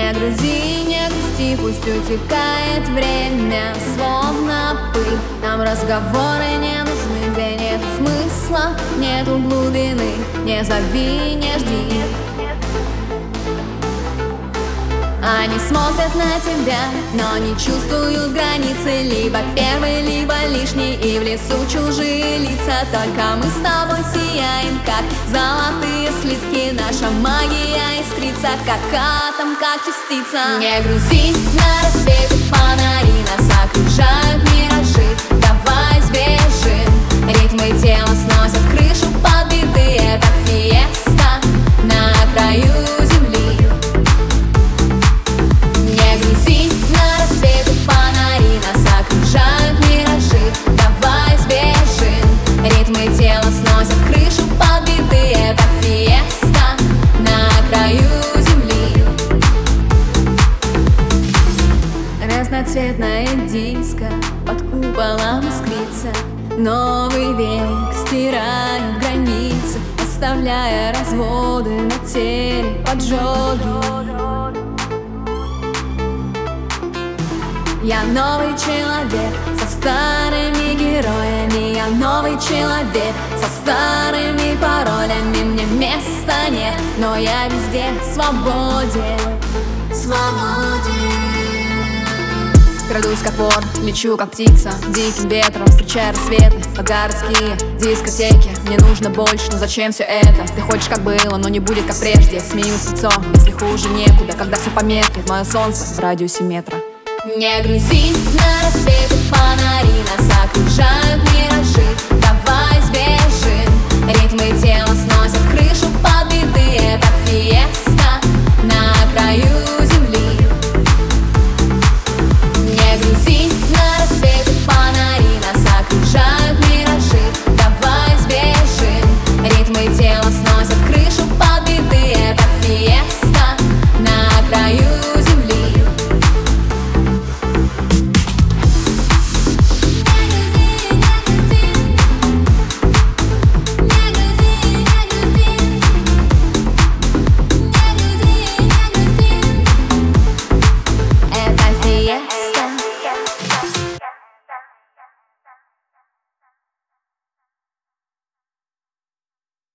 Не грузи, не грусти, пусть утекает время, словно пыль. Нам разговоры не нужны, где нет смысла, нету глубины. Не зови, не жди. Они смотрят на тебя, но не чувствуют границы. Либо первый, либо лишний, и в лесу чужие лица. Только мы с тобой сияем, как золотые слитки. Наша магия искрится, как атом, как частица. Не грузи, на рассвете фонари нас окружают миражи. Давай сбежим, ритмы тела сносят крышу под биты. Это фиеста на краю земли. Не грузи, на рассвете фонари нас окружают миражи. Давай сбежим, ритмы тела сносят крышу под биты. Это фиеста на краю земли. Разноцветная диско под куполом искрится. Новый век стирает границы, оставляя разводы на теле, поджоги. Я новый человек со старыми героями. Я новый человек со старыми паролями. Мне места нет, но я везде свободен. Крадусь как вор, лечу как птица, диким ветром встречая рассветы. Городские дискотеки, мне нужно больше, но зачем все это? Ты хочешь как было, но не будет как прежде. Смеюсь в лицо, если хуже некуда, когда все померкнет. Мое солнце в радиусе метра. Не грузи, на рассвете фонари нас окружают миражи. Давай сбежим, ритмы тела сносят крышу под биты. Это фиеста